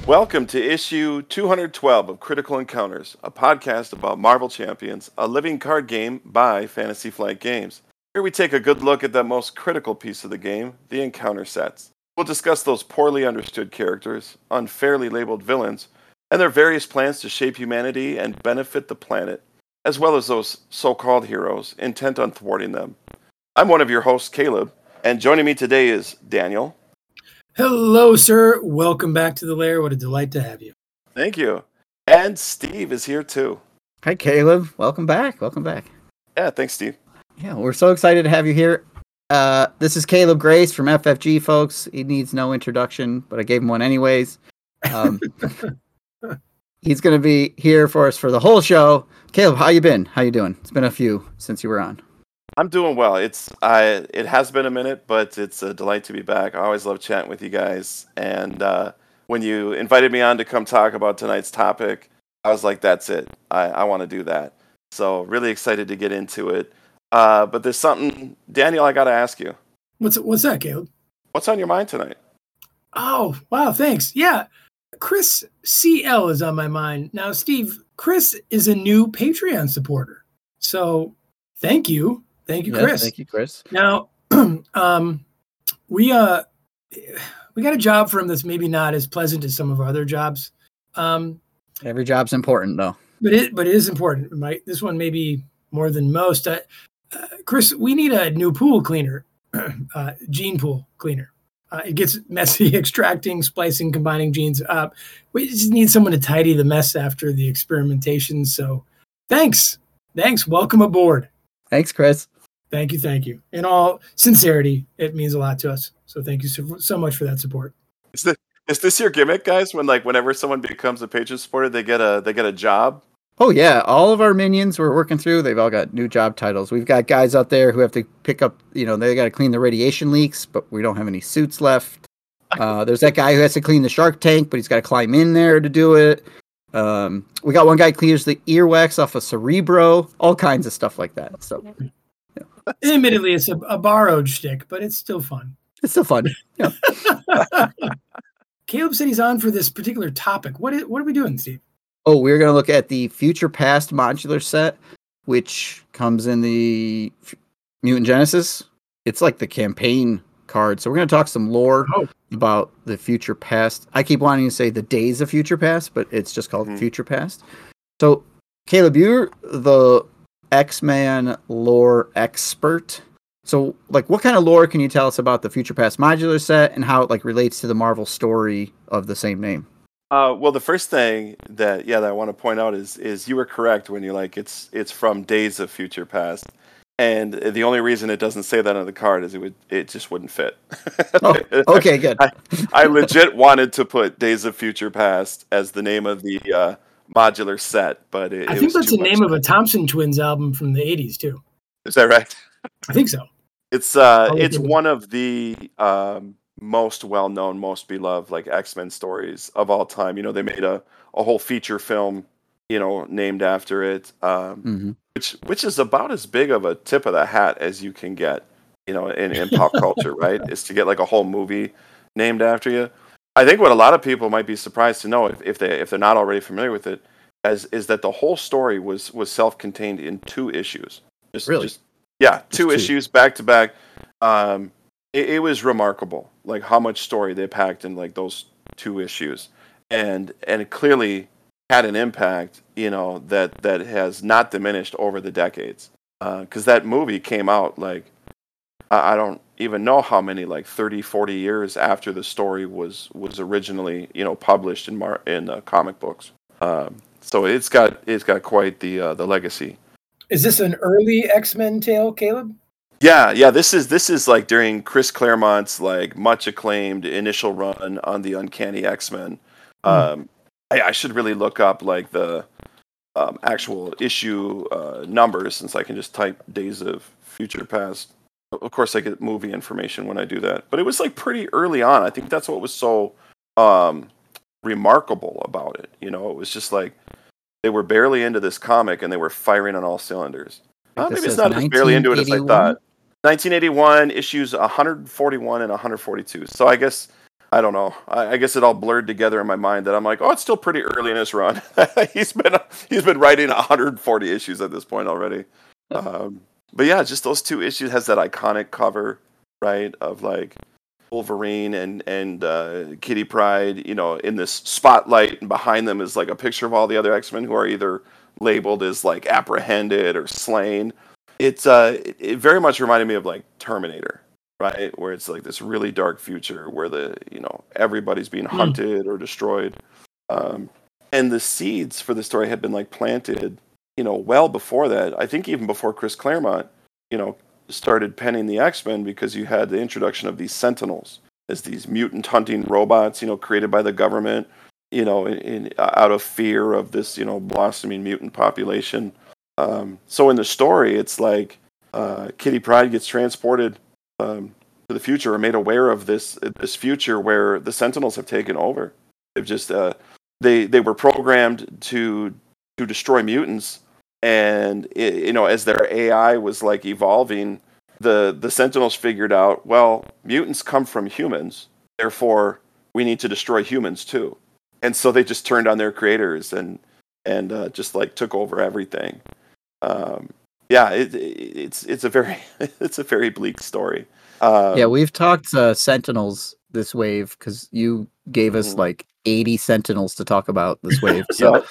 Welcome to issue 212 of Critical Encounters, a podcast about Marvel Champions, a living card game by Fantasy Flight Games. Here we take a good look at the most critical piece of the game, the encounter sets. We'll discuss those poorly understood characters, unfairly labeled villains, and their various plans to shape humanity and benefit the planet, as well as those so-called heroes intent on thwarting them. I'm one of your hosts, Caleb, and joining me today is Daniel. Hello, sir. Welcome back to the lair. What a delight to have you. Thank you. And Steve is here too. Hi, Caleb. Welcome back. Welcome back. Yeah, thanks, Steve. Yeah, we're so excited to have you here. This is Caleb Grace from FFG, folks. He needs no introduction, but I gave him one anyways. He's going to be here for us for the whole show. Caleb, how you been? How you doing? It's been a few since you were on. I'm doing well. It has been a minute, but it's a delight to be back. I always love chatting with you guys. And when you invited me on to come talk about tonight's topic, I was like, that's it. I want to do that. So really excited to get into it. But there's something, Daniel, I got to ask you. What's that, Caleb? What's on your mind tonight? Oh, wow. Thanks. Yeah. Chris CL is on my mind. Now, Steve, Chris is a new Patreon supporter. So thank you. Thank you, Chris. Thank you, Chris. Now, we got a job for him that's maybe not as pleasant as some of our other jobs. Every job's important, though. But it is important, right? This one maybe more than most. Chris, we need a new pool cleaner, gene pool cleaner. It gets messy extracting, splicing, combining genes up. We just need someone to tidy the mess after the experimentation. So thanks. Welcome aboard. Thanks, Chris. Thank you. In all sincerity, it means a lot to us. So thank you so much for that support. Is this your gimmick, guys? Whenever someone becomes a Patreon supporter, they get a job? Oh, yeah. All of our minions we're working through, they've all got new job titles. We've got guys out there who have to pick up, they got to clean the radiation leaks, but we don't have any suits left. There's that guy who has to clean the shark tank, but he's got to climb in there to do it. We got one guy who clears the earwax off of Cerebro, all kinds of stuff like that. So, yeah. Admittedly, it's a borrowed shtick, but it's still fun. Yeah. Caleb said he's on for this particular topic. What are we doing, Steve? Oh, we're going to look at the Future Past modular set, which comes in the Mutant Genesis. It's like the campaign card. So we're going to talk some lore about the Future Past. I keep wanting to say the Days of Future Past, but it's just called Future Past. So, Caleb, you're the X-Men lore expert. So, what kind of lore can you tell us about the Future Past modular set and how it relates to the Marvel story of the same name? Well, the first thing that I want to point out is you were correct when you're like it's from Days of Future Past, and the only reason it doesn't say that on the card is it just wouldn't fit. Oh, okay, good. I legit wanted to put Days of Future Past as the name of the modular set, but I think that's the name of a Thompson Twins album from the '80s too. Is that right? I think so. It's one of the most well-known, most beloved X-Men stories of all time. They made a whole feature film, named after it, which is about as big of a tip of the hat as you can get, in pop culture, right? Is to get a whole movie named after you. I think what a lot of people might be surprised to know if they're not already familiar with it, is that the whole story was self-contained in 2 issues. Two issues back to back. It was remarkable, how much story they packed in those 2 issues, and it clearly had an impact, that has not diminished over the decades. Because that movie came out I don't even know how many 30, 40 years after the story was originally published in comic books. So it's got quite the legacy. Is this an early X-Men tale, Caleb? Yeah. This is during Chris Claremont's much acclaimed initial run on the Uncanny X-Men. I should really look up the actual issue numbers, since I can just type Days of Future Past. Of course, I get movie information when I do that, but it was pretty early on. I think that's what was so remarkable about it. It was just they were barely into this comic and they were firing on all cylinders. Maybe it's not as barely into it as I thought. 1981, issues 141 and 142. So I guess I don't know. I guess it all blurred together in my mind that I'm like, oh, it's still pretty early in his run. he's been writing 140 issues at this point already. But yeah, just those two issues has that iconic cover, right, of like Wolverine and Kitty Pryde, in this spotlight, and behind them is like a picture of all the other X-Men who are either labeled as like apprehended or slain. It very much reminded me of like Terminator, right, where it's like this really dark future where everybody's being hunted or destroyed, and the seeds for the story had been like planted, well before that. I think even before Chris Claremont, started penning the X-Men, because you had the introduction of these Sentinels as these mutant hunting robots, created by the government, out of fear of this, blossoming mutant population. So in the story, it's like Kitty Pryde gets transported to the future, or made aware of this future where the Sentinels have taken over. They've just they were programmed to destroy mutants. And as their AI was like evolving, the Sentinels figured out, well, mutants come from humans, therefore we need to destroy humans too. And so they just turned on their creators and just like took over everything. It's a very bleak story. We've talked Sentinels this wave because you gave us like 80 Sentinels to talk about this wave. So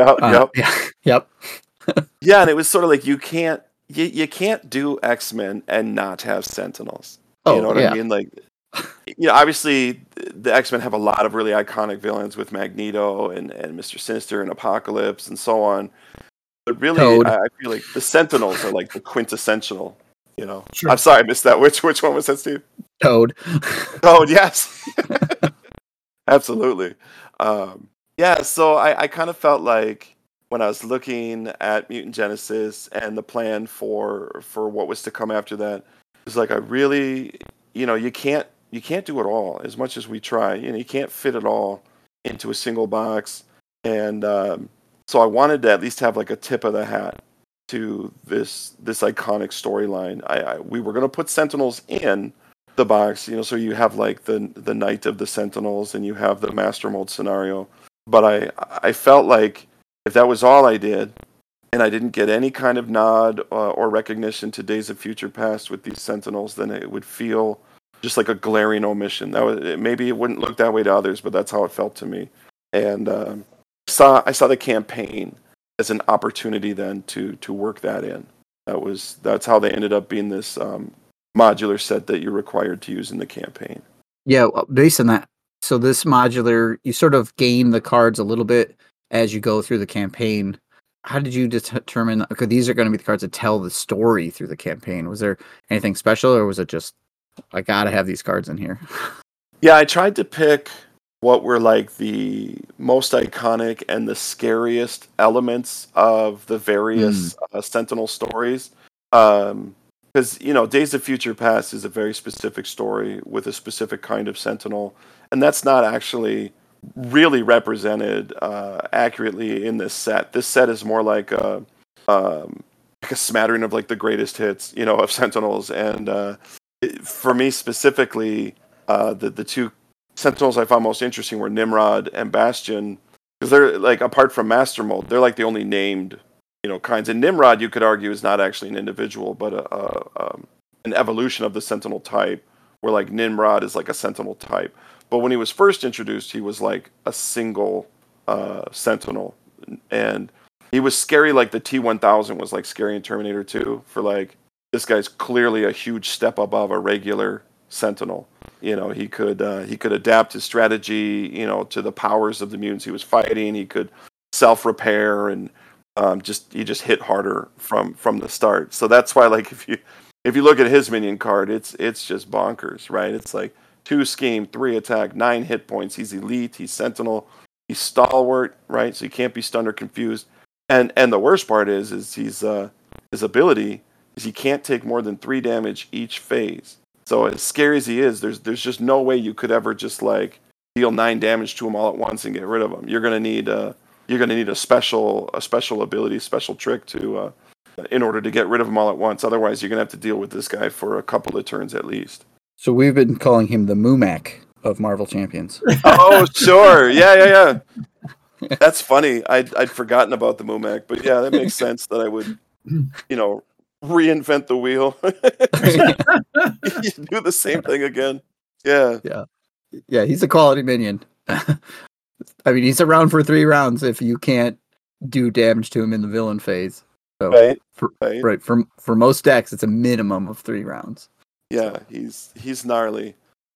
yep. Yeah, and it was sort of like you can't do X-Men and not have Sentinels. You know what I mean? Like, obviously the X-Men have a lot of really iconic villains with Magneto and Mr. Sinister and Apocalypse and so on. But really, I feel like the Sentinels are like the quintessential. Sure. I'm sorry, I missed that. Which one was that, Steve? Toad. Toad, yes. Absolutely. So I kind of felt like, when I was looking at Mutant Genesis and the plan for what was to come after that, it was like, I really, you can't do it all as much as we try. You can't fit it all into a single box. And so I wanted to at least have like a tip of the hat to this iconic storyline. We were going to put Sentinels in the box, so you have like the Night of the Sentinels and you have the Master Mold scenario. But I felt like, if that was all I did, and I didn't get any kind of nod or recognition to Days of Future Past with these Sentinels, then it would feel just like a glaring omission. Maybe it wouldn't look that way to others, but that's how it felt to me. And I saw the campaign as an opportunity then to work that in. That's how they ended up being this modular set that you're required to use in the campaign. Yeah, based on that, so this modular, you sort of gain the cards a little bit as you go through the campaign. How did you determine, okay, these are going to be the cards that tell the story through the campaign? Was there anything special, or was it just, I got to have these cards in here? Yeah, I tried to pick what were like the most iconic and the scariest elements of the various Sentinel stories. Because, Days of Future Past is a very specific story with a specific kind of Sentinel, and that's not actually really represented accurately in this set. This set is more like a smattering of like the greatest hits, of Sentinels. And for me specifically, the two Sentinels I found most interesting were Nimrod and Bastion, because they're like, apart from Master Mold, they're like the only named kinds. And Nimrod, you could argue, is not actually an individual, but an evolution of the Sentinel type, where like Nimrod is like a Sentinel type. But when he was first introduced, he was like a single Sentinel. And he was scary like the T-1000 was like scary in Terminator 2. For like, this guy's clearly a huge step above a regular Sentinel. He could adapt his strategy, to the powers of the mutants he was fighting. He could self-repair, and he just hit harder from the start. So that's why, like, if you look at his minion card, it's just bonkers, right? It's like 2 scheme, 3 attack, 9 hit points. He's elite. He's Sentinel. He's stalwart, right? So he can't be stunned or confused. And the worst part is he's his ability is he can't take more than 3 damage each phase. So as scary as he is, there's just no way you could ever just like deal 9 damage to him all at once and get rid of him. You're gonna need a special ability, special trick to in order to get rid of him all at once. Otherwise, you're gonna have to deal with this guy for a couple of turns at least. So we've been calling him the Mumac of Marvel Champions. Oh, sure. Yeah. That's funny. I'd forgotten about the Mumak, but yeah, that makes sense that I would, reinvent the wheel. You do the same thing again. Yeah. Yeah, he's a quality minion. I mean, he's around for 3 rounds if you can't do damage to him in the villain phase. So Right. For most decks, it's a minimum of 3 rounds. Yeah, he's gnarly.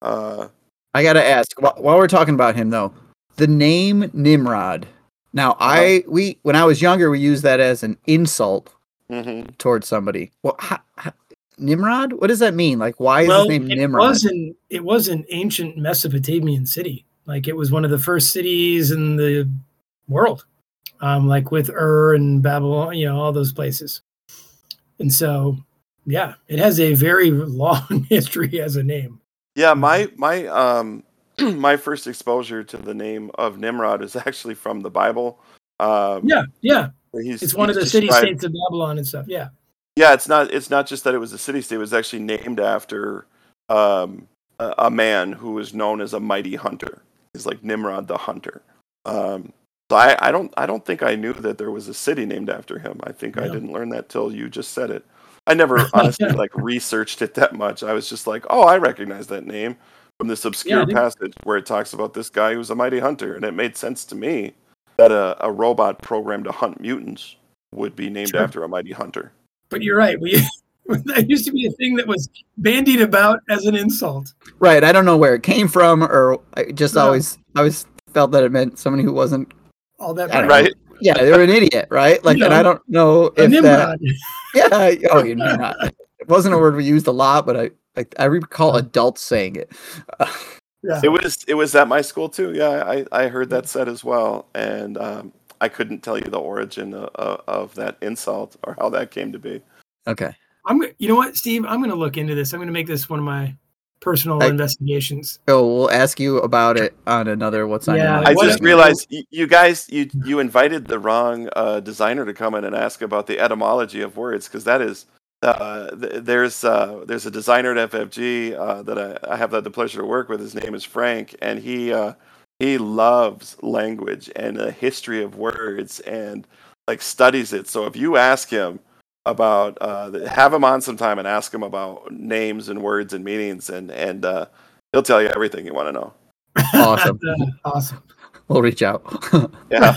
I gotta ask, while we're talking about him though, the name Nimrod. Now, when I was younger, we used that as an insult towards somebody. Well, Nimrod? What does that mean? Like, why is his name Nimrod? It was an ancient Mesopotamian city. Like, it was one of the first cities in the world, like with Ur and Babylon, all those places. And so, yeah, it has a very long history as a name. Yeah, my my first exposure to the name of Nimrod is actually from the Bible. Yeah. It's one of the city-states of Babylon and stuff. Yeah. Yeah, it's not just that it was a city-state. It was actually named after a man who was known as a mighty hunter. He's like Nimrod the hunter. So I don't think I knew that there was a city named after him. I think I didn't learn that till you just said it. I never honestly researched it that much. I was just like, oh, I recognize that name from this obscure passage where it talks about this guy who's a mighty hunter, and it made sense to me that a robot programmed to hunt mutants would be named after a mighty hunter. But you're right. That used to be a thing that was bandied about as an insult. Right. I don't know where it came from, or I just always felt that it meant somebody who wasn't all that right. Yeah, they were an idiot, right? Like, and I don't know if Nimrod. You're Nimrod. It wasn't a word we used a lot, but I recall adults saying it. Yeah. It was at my school too. Yeah, I heard that said as well, and I couldn't tell you the origin of that insult or how that came to be. Okay. You know what, Steve? I'm going to look into this. I'm going to make this one of my personal investigations. Oh, we'll ask you about it on another What's on Your Mind. I just realized you guys you invited the wrong designer to come in and ask about the etymology of words, because that is there's a designer at FFG that I have the pleasure to work with. His name is Frank, and he loves language and the history of words and studies it. So if you ask him about have him on sometime and ask him about names and words and meanings, and he'll tell you everything you want to know. Awesome. Awesome. We'll reach out. Yeah.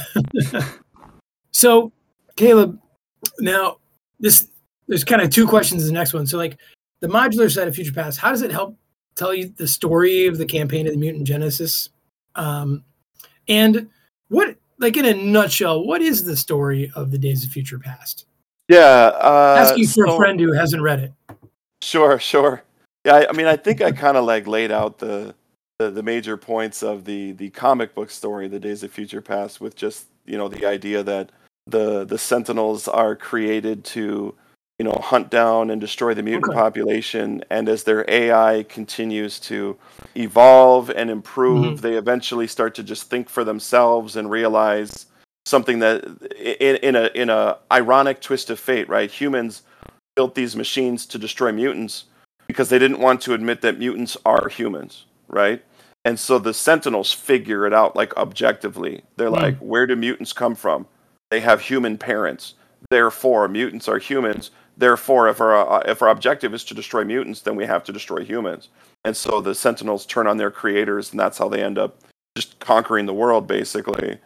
So, Caleb, now there's kind of 2 questions in the next one. So, the modular set of Future Past, how does it help tell you the story of the campaign of the Mutant Genesis? And what, in a nutshell, what is the story of the Days of Future Past? Yeah. Asking for a friend who hasn't read it. Sure. Yeah, I mean, I think I kind of laid out the major points of the comic book story, the Days of Future Past, with just the idea that the Sentinels are created to hunt down and destroy the mutant population, and as their AI continues to evolve and improve, they eventually start to just think for themselves and realize something that in a ironic twist of fate, right? Humans built these machines to destroy mutants because they didn't want to admit that mutants are humans, right? And so the Sentinels figure it out objectively. They're like, where do mutants come from? They have human parents. Therefore, mutants are humans. Therefore, if our objective is to destroy mutants, then we have to destroy humans. And so the Sentinels turn on their creators, and that's how they end up just conquering the world, basically.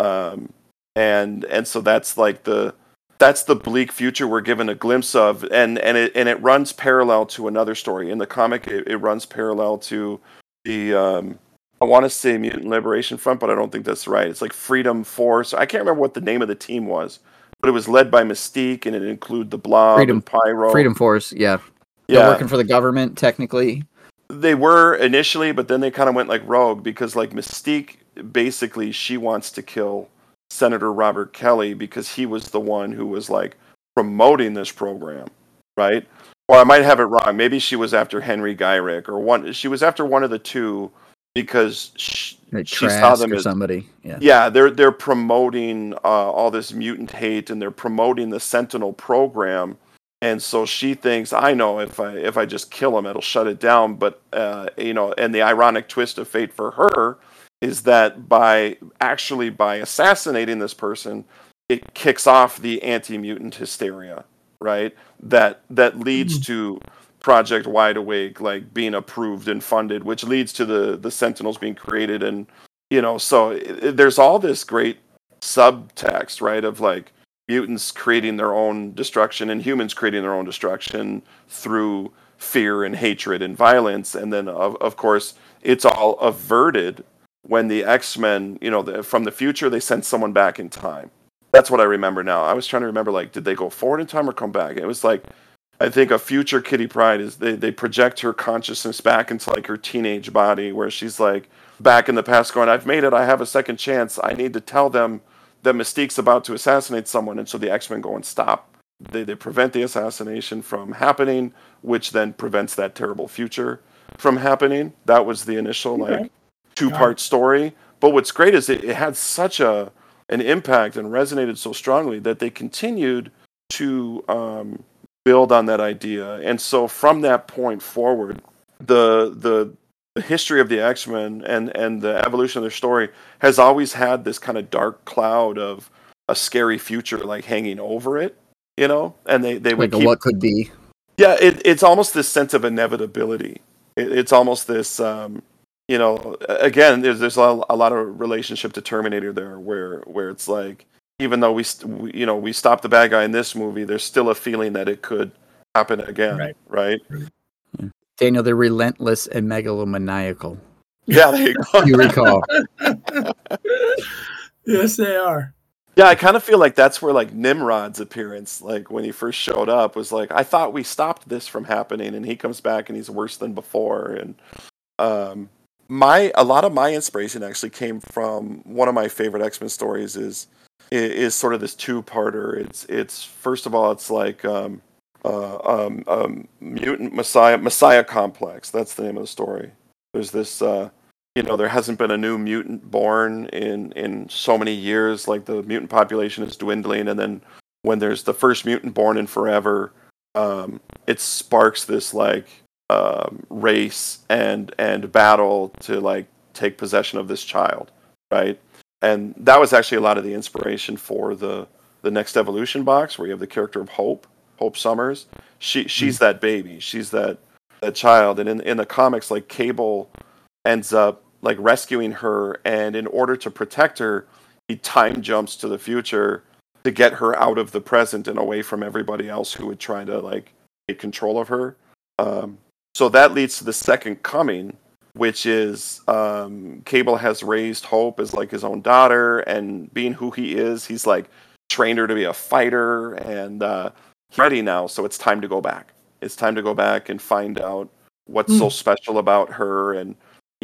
And so that's the bleak future we're given a glimpse of, and it runs parallel to another story in the comic. It runs parallel to the I want to say Mutant Liberation Front, but I don't think that's right. It's like Freedom Force. I can't remember what the name of the team was, but it was led by Mystique, and it included the Blob and Pyro. Freedom Force, yeah. They're working for the government, technically. They were initially, but then they kind of went rogue, because Mystique, basically, she wants to kill Senator Robert Kelly because he was the one who was promoting this program, right? Or I might have it wrong. Maybe she was after Henry Gyrick, or she was after one of the two, because she saw them as somebody. Yeah, they're promoting all this mutant hate, and they're promoting the Sentinel program And so she thinks, I know if I just kill him, it'll shut it down. But and the ironic twist of fate for her is that by assassinating this person, it kicks off the anti-mutant hysteria, right? That leads to Project Wide Awake like being approved and funded, which leads to the Sentinels being created, and so there's all this great subtext, right, of like mutants creating their own destruction and humans creating their own destruction through fear and hatred and violence. And then of course it's all averted when the X-Men, from the future, they sent someone back in time. That's what I remember now. I was trying to remember, like, did they go forward in time or come back? It was like, I think a future Kitty Pryde is they project her consciousness back into like her teenage body, where she's like back in the past going, I've made it, I have a second chance, I need to tell them that Mystique's about to assassinate someone. And so the X-Men go and stop. They prevent the assassination from happening, which then prevents that terrible future from happening. That was the initial like two-part story. But what's great is it had such an impact and resonated so strongly that they continued to build on that idea. And so from that point forward, the history of the X-Men and the evolution of their story has always had this kind of dark cloud of a scary future like hanging over it, and they would like what could be. Yeah, it's almost this sense of inevitability. It's almost this, again, there's a lot of relationship to Terminator there, where it's like, even though we stopped the bad guy in this movie, there's still a feeling that it could happen again, right? Daniel, they're relentless and megalomaniacal. Yeah, there you go. You recall. Yes, they are. Yeah, I kind of feel like that's where like Nimrod's appearance, like when he first showed up, was like, I thought we stopped this from happening, and he comes back and he's worse than before. And a lot of my inspiration actually came from one of my favorite X-Men stories is sort of this two-parter. It's first of all, it's like mutant Messiah complex. That's the name of the story. There's this there hasn't been a new mutant born in so many years. Like the mutant population is dwindling, and then when there's the first mutant born in forever, it sparks this like race and battle to like take possession of this child, right? And that was actually a lot of the inspiration for the Next Evolution box, where you have the character of Hope Summers. She's that baby. She's that child. And in the comics, like Cable ends up like rescuing her, and in order to protect her, he time jumps to the future to get her out of the present and away from everybody else who would try to like take control of her. So that leads to the Second Coming, which is Cable has raised Hope as like his own daughter, and being who he is, he's like trained her to be a fighter, and he's ready now. So it's time to go back. It's time to go back and find out what's so special about her, and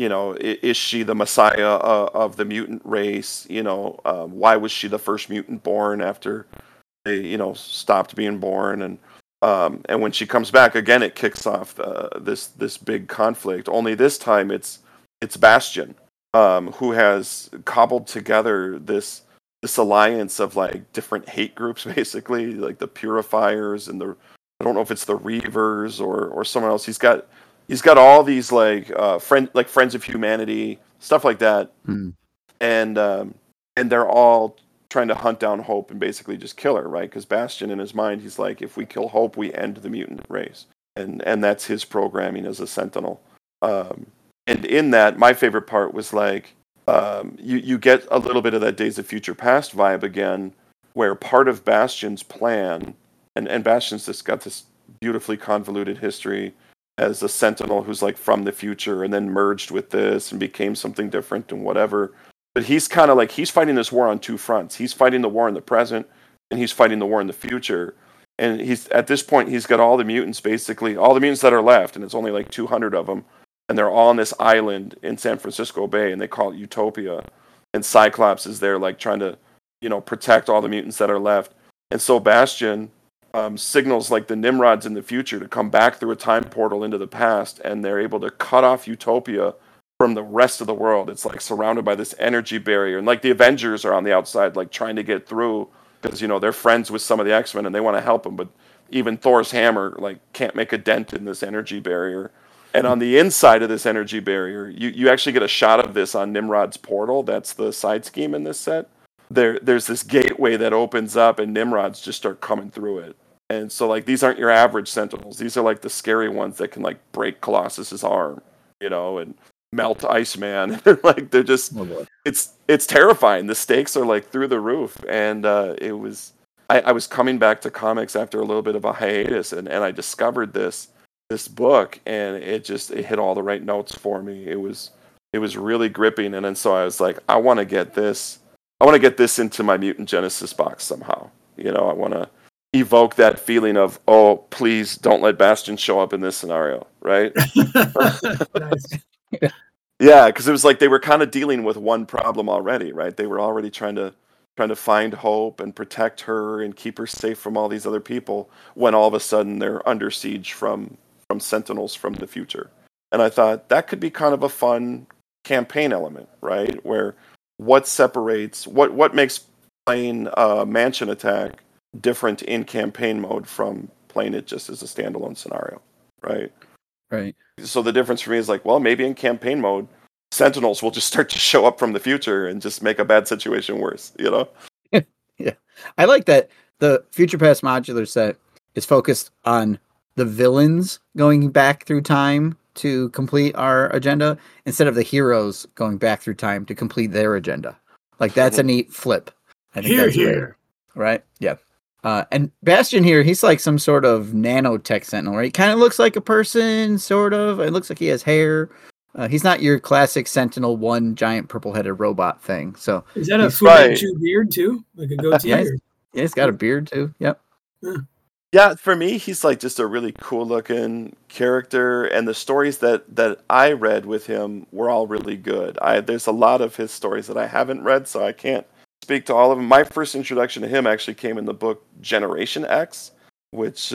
is she the Messiah of the mutant race? Why was she the first mutant born after they stopped being born? And when she comes back again, it kicks off this big conflict. Only this time it's Bastion, who has cobbled together this alliance of like different hate groups, basically like the Purifiers and I don't know if it's the Reavers or someone else. He's got all these like Friends of Humanity, stuff like that, and they're all trying to hunt down Hope and basically just kill her, right? Because Bastion, in his mind, he's like, if we kill Hope, we end the mutant race, and that's his programming as a Sentinel. And in that, my favorite part was like, you get a little bit of that Days of Future Past vibe again, where part of Bastion's plan, and Bastion's just got this beautifully convoluted history as a Sentinel who's like from the future and then merged with this and became something different and whatever. But he's kind of like, he's fighting this war on two fronts. He's fighting the war in the present, and he's fighting the war in the future. And he's at this point, he's got all the mutants, basically, all the mutants that are left, and it's only like 200 of them. And they're all on this island in San Francisco Bay, and they call it Utopia. And Cyclops is there like trying to, protect all the mutants that are left. And so Bastion signals like the Nimrods in the future to come back through a time portal into the past, and they're able to cut off Utopia from the rest of the world. It's like surrounded by this energy barrier, and like the Avengers are on the outside, like trying to get through, because they're friends with some of the X-Men and they want to help them, but even Thor's hammer like can't make a dent in this energy barrier. And on the inside of this energy barrier, you actually get a shot of this on Nimrod's portal. That's the side scheme in this set. There's this gateway that opens up and Nimrods just start coming through it. And so like these aren't your average Sentinels. These are like the scary ones that can like break Colossus's arm, and melt Iceman. Like they're just it's terrifying. The stakes are like through the roof. And I was coming back to comics after a little bit of a hiatus and I discovered this book and it hit all the right notes for me. It was really gripping, and then so I was like, I want to get this into my Mutant Genesis box somehow. I want to evoke that feeling of, oh, please don't let Bastion show up in this scenario, right? Nice. Yeah, because it was like they were kind of dealing with one problem already, right? They were already trying to find Hope and protect her and keep her safe from all these other people when all of a sudden they're under siege from Sentinels from the future. And I thought that could be kind of a fun campaign element, right? Where what makes playing Mansion Attack different in campaign mode from playing it just as a standalone scenario, right? Right. So the difference for me is like, well, maybe in campaign mode, Sentinels will just start to show up from the future and just make a bad situation worse, Yeah. I like that the Future Past modular set is focused on the villains going back through time to complete our agenda instead of the heroes going back through time to complete their agenda. Like that's a neat flip. I think that's great. Right? Yeah. And Bastion here, he's like some sort of nanotech Sentinel, right? He kind of looks like a person, sort of. It looks like he has hair. He's not your classic Sentinel one giant purple-headed robot thing. So is that a Fu Manchu beard too, like a goatee? Yeah, he's got a beard too. Yep. Yeah, for me, he's like just a really cool-looking character, and the stories that I read with him were all really good. There's a lot of his stories that I haven't read, so I can't speak to all of them. My first introduction to him actually came in the book Generation X, which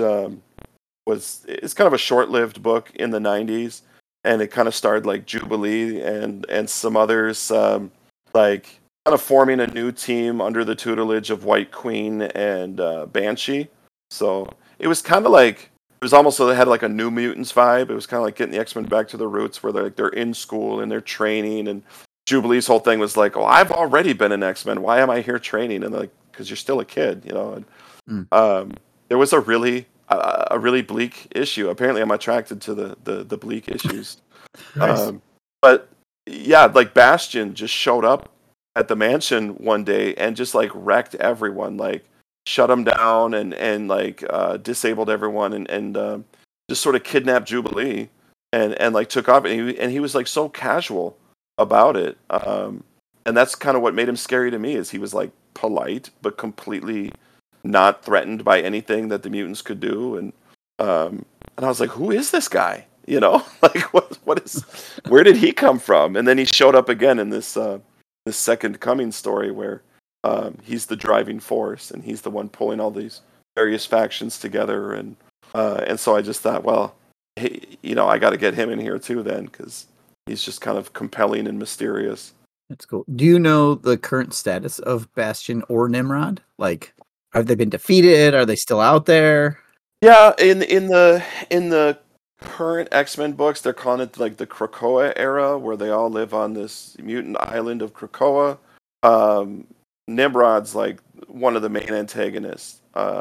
it's kind of a short-lived book in the 90s, and it kind of starred like Jubilee and some others like kind of forming a new team under the tutelage of White Queen and Banshee. So it was kind of like, it was almost so they had like a New Mutants vibe. It was kind of like getting the X-Men back to their roots where they're in school and they're training, and Jubilee's whole thing was like, oh, I've already been an X-Men. Why am I here training? And like, because you're still a kid, And, there was a really bleak issue. Apparently I'm attracted to the bleak issues. Nice. But yeah, like Bastion just showed up at the mansion one day and just like wrecked everyone, like shut them down and like disabled everyone and just sort of kidnapped Jubilee and like took off, and he was like so casual about it, and that's kind of what made him scary to me, is he was like polite but completely not threatened by anything that the mutants could do, and I was like, who is this guy? Like where did he come from? And then he showed up again in this Second Coming story where he's the driving force and he's the one pulling all these various factions together, and so I just thought, well, hey, I got to get him in here too then, because he's just kind of compelling and mysterious. That's cool. Do you know the current status of Bastion or Nimrod? Like, have they been defeated? Are they still out there? Yeah, in the current X-Men books, they're calling it like the Krakoa era, where they all live on this mutant island of Krakoa. Nimrod's like one of the main antagonists.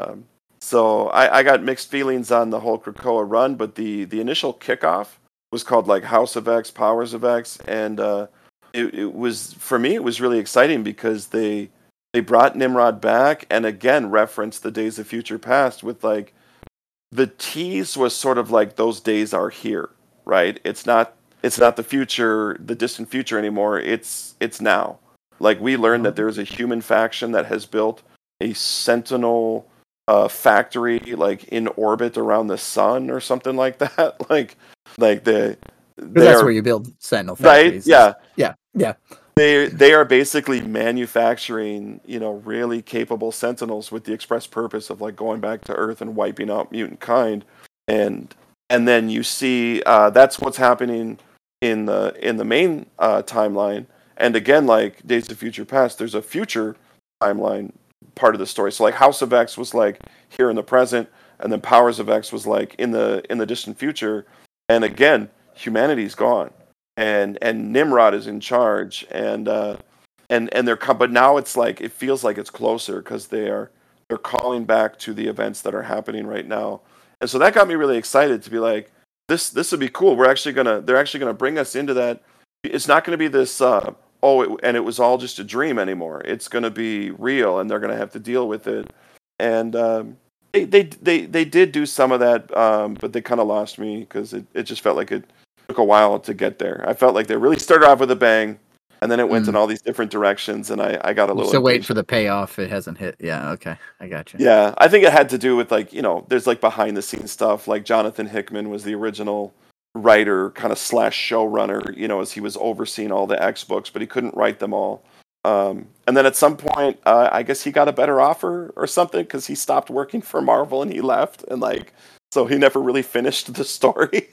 So I got mixed feelings on the whole Krakoa run, but the initial kickoff was called like House of X, Powers of X, and it was, for me, it was really exciting because they brought Nimrod back and again referenced the Days of Future Past with like, the tease was sort of like those days are here, right? It's not the future, the distant future anymore. It's now. Like, we learned that there's a human faction that has built a Sentinel factory like in orbit around the sun or something like that. like that's where you build Sentinel factories, right? Yeah. They are basically manufacturing, really capable Sentinels with the express purpose of like going back to Earth and wiping out mutant kind, and then you see that's what's happening in the main timeline. And again, like Days of Future Past, there's a future timeline part of the story. So like House of X was like here in the present, and then Powers of X was like in the distant future. And again, humanity's gone, and Nimrod is in charge, and they're but now it's like it feels like it's closer because they're calling back to the events that are happening right now, and so that got me really excited to be like, this would be cool. They're actually gonna bring us into that. It's not gonna be this and it was all just a dream anymore. It's gonna be real, and they're gonna have to deal with it, and they did do some of that, but they kind of lost me because it just felt like it took a while to get there. I felt like they really started off with a bang, and then it went in all these different directions, and I got a little. Still waiting for the payoff. It hasn't hit. Yeah, okay, I got you. Yeah, I think it had to do with like there's like behind the scenes stuff. Like Jonathan Hickman was the original writer, kind of / showrunner, as he was overseeing all the X books, but he couldn't write them all. And then at some point, I guess he got a better offer or something because he stopped working for Marvel and he left, and so he never really finished the story.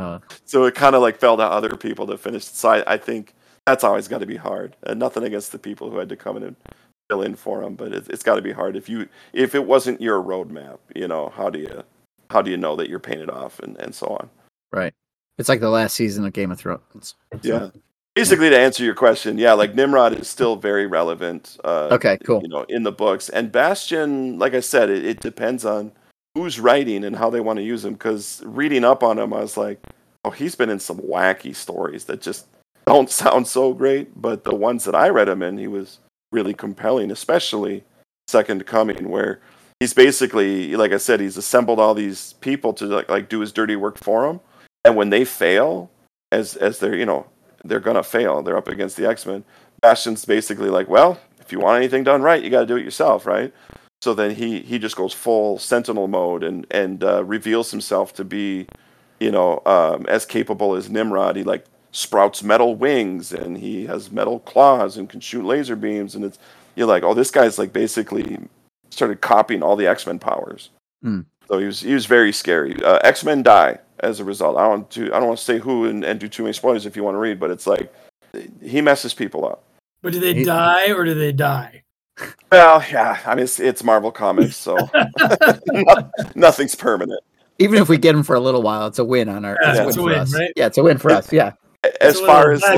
So it kind of like fell to other people to finish. So I think that's always got to be hard. And nothing against the people who had to come in and fill in for him, but it's got to be hard if it wasn't your roadmap. How do you know that you're painted off and so on? Right. It's like the last season of Game of Thrones. Yeah. Basically, to answer your question, yeah, like Nimrod is still very relevant. Okay, cool. In the books, and Bastion, like I said, it depends on who's writing and how they want to use him. Because reading up on him, I was like, oh, he's been in some wacky stories that just don't sound so great. But the ones that I read him in, he was really compelling, especially Second Coming, where he's basically, like I said, he's assembled all these people to like do his dirty work for him, and when they fail, as they're they're gonna fail. They're up against the X-Men. Bastion's basically like, well, if you want anything done right, you got to do it yourself, right? So then he just goes full Sentinel mode and reveals himself to be, as capable as Nimrod. He like sprouts metal wings and he has metal claws and can shoot laser beams. And you're like, oh, this guy's like basically started copying all the X-Men powers. So he was very scary. X-Men die as a result. I don't want to say who and do too many spoilers if you want to read, but it's like he messes people up. But do they die or do they die? Well, yeah. I mean, it's Marvel Comics, so nothing's permanent. Even if we get them for a little while, it's a win on our. Yeah, it's a win, right? Yeah, it's a win for us. Yeah. As far as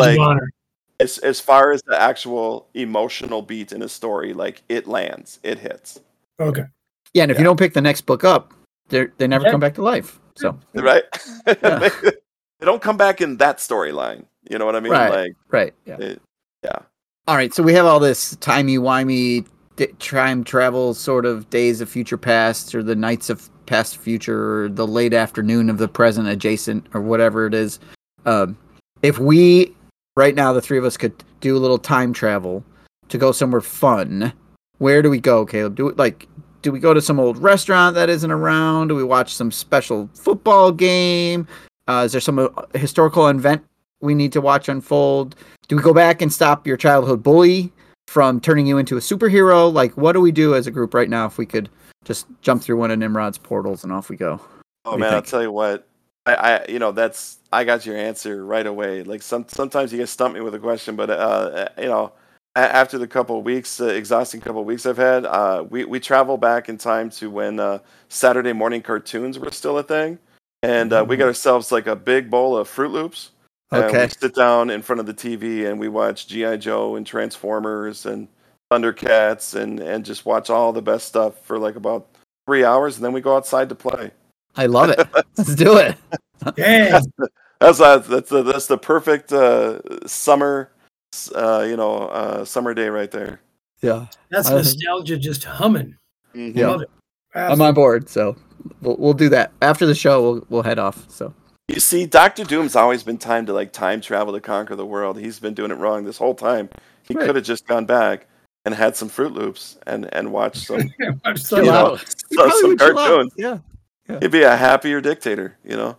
as far as the actual emotional beat in a story, like it lands, it hits. Okay. Yeah, and if you don't pick the next book up, they never come back to life. So right, they don't come back in that storyline. You know what I mean? Right. Yeah. All right. So we have all this timey-wimey time travel sort of days of future past, or the nights of past future, or the late afternoon of the present adjacent, or whatever it is. If we right now, the three of us could do a little time travel to go somewhere fun, where do we go, Caleb? Do we go to some old restaurant that isn't around? Do we watch some special football game? Is there some historical event we need to watch unfold? Do we go back and stop your childhood bully from turning you into a superhero? Like, what do we do as a group right now if we could just jump through one of Nimrod's portals and off we go? Oh, man, I'll tell you what. I got your answer right away. Like sometimes you get stumped me with a question, but after the exhausting couple of weeks I've had, we travel back in time to when Saturday morning cartoons were still a thing, and we got ourselves like a big bowl of Fruit Loops. Okay. We sit down in front of the TV and we watch G.I. Joe and Transformers and Thundercats and just watch all the best stuff for like about 3 hours, and then we go outside to play. I love it. Let's do it. Dang. That's the perfect summer. Summer day right there. Yeah, that's nostalgia just humming. Yeah, I'm on board. So we'll do that after the show. We'll head off. So you see, Doctor Doom's always been time to like time travel to conquer the world. He's been doing it wrong this whole time. He could have just gone back and had some Fruit Loops and watched some some cartoons. Yeah. He'd be a happier dictator. Yeah.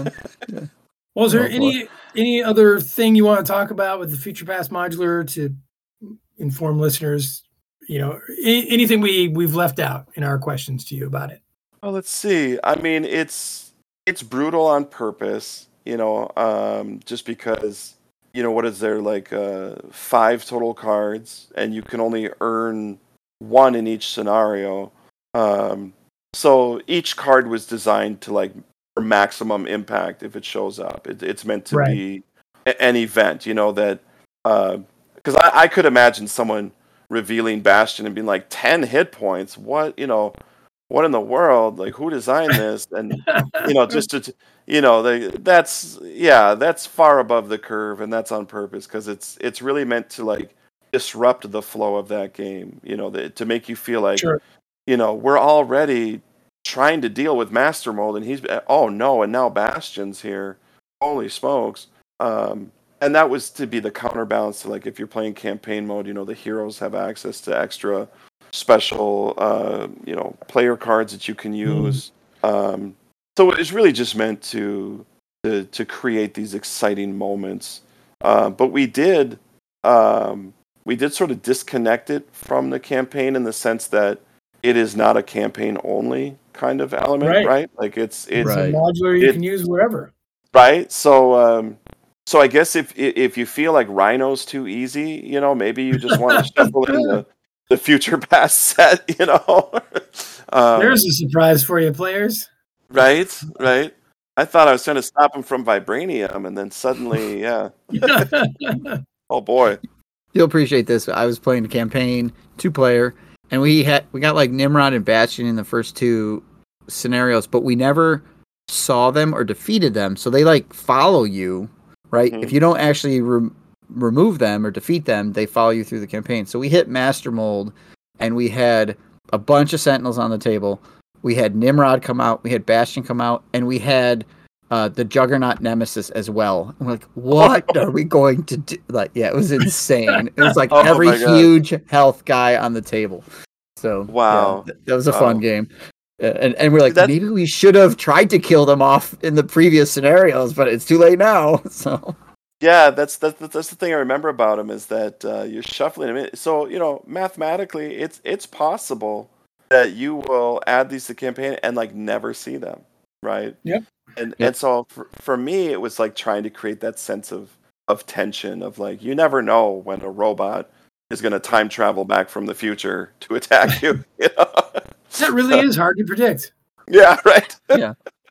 Well, is there any other thing you want to talk about with the Future Past modular to inform listeners? Anything we've left out in our questions to you about it? Well, let's see. I mean, it's brutal on purpose. Just because what is there like 5 total cards, and you can only earn one in each scenario. So each card was designed to like for maximum impact if it shows up. It's meant to be an event, that because I could imagine someone revealing Bastion and being like 10 hit points. What what in the world? Like, who designed this? And just to that's far above the curve, and that's on purpose because it's really meant to like disrupt the flow of that game. To make you feel like we're already trying to deal with Master Mold, and he's and now Bastion's here. Holy smokes! And that was to be the counterbalance to like if you're playing campaign mode, the heroes have access to extra special player cards that you can use. So it's really just meant to create these exciting moments. But we did sort of disconnect it from the campaign in the sense that it is not a campaign only kind of element, right? Like it's a modular you can use wherever. Right. So I guess if you feel like Rhino's too easy, maybe you just want to shuffle in the Future Past set, There's a surprise for you, players. Right. I thought I was trying to stop him from Vibranium, and then suddenly, yeah. Oh boy. You'll appreciate this. I was playing a campaign, 2-player, and we got like Nimrod and Bastion in the first 2 scenarios, but we never saw them or defeated them. So they like follow you, right? Mm-hmm. If you don't actually remove them or defeat them, they follow you through the campaign. So we hit Master Mold, and we had a bunch of Sentinels on the table. We had Nimrod come out, we had Bastion come out, and we had the Juggernaut Nemesis as well. I'm like, what are we going to do? Like, yeah, it was insane. It was like every huge health guy on the table. So wow, that was a fun game. And we're like, maybe we should have tried to kill them off in the previous scenarios, but it's too late now. So yeah, that's the thing I remember about him is that you're shuffling him in. So mathematically, it's possible that you will add these to the campaign and like never see them, right? Yep. And so for me, it was like trying to create that sense of tension of like you never know when a robot is going to time travel back from the future to attack you. That really is hard to predict. Yeah, right. Yeah.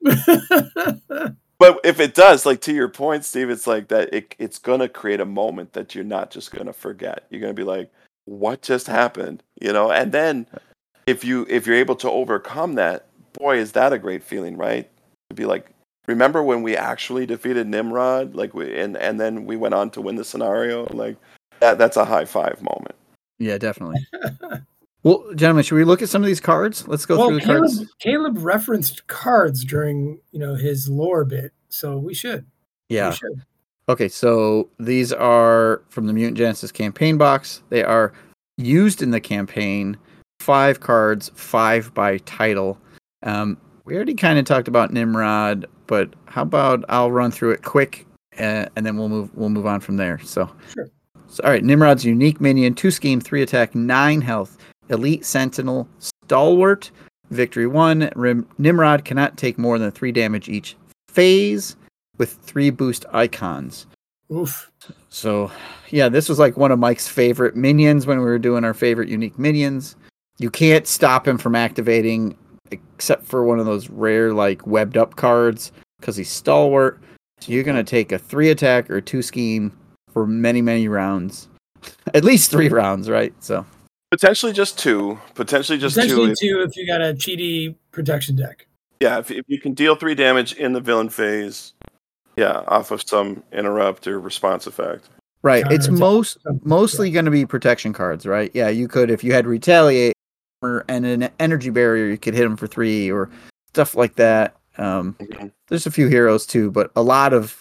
But if it does, like to your point, Steve, it's like that. It's going to create a moment that you're not just going to forget. You're going to be like, "What just happened?" And then if you're able to overcome that, boy, is that a great feeling, right? To be like, remember when we actually defeated Nimrod, like and then we went on to win the scenario, like that's a high five moment. Yeah, definitely. Well, gentlemen, should we look at some of these cards? Let's go through the cards. Caleb referenced cards during his lore bit, so we should. Yeah. We should. Okay, so these are from the Mutant Genesis campaign box. They are used in the campaign. 5 cards, 5 by title. We already kind of talked about Nimrod, but how about I'll run through it quick, and then we'll move on from there. So, sure. So, all right, Nimrod's unique minion, 2 scheme, 3 attack, 9 health, elite sentinel, stalwart, victory 1. Nimrod cannot take more than 3 damage each phase with 3 boost icons. Oof. So, yeah, this was like one of Mike's favorite minions when we were doing our favorite unique minions. You can't stop him from activating except for one of those rare like webbed up cards because he's stalwart. So you're going to take a 3 attack or 2 scheme for many, many rounds. At least 3 rounds, right? So potentially just 2. Potentially 2 if you got a cheaty protection deck. Yeah, if you can deal 3 damage in the villain phase, yeah, off of some interrupt or response effect. Right. It's mostly going to be protection cards, right? Yeah, you could, if you had retaliate and an energy barrier, you could hit them for 3 or stuff like that. There's a few heroes too, but a lot of,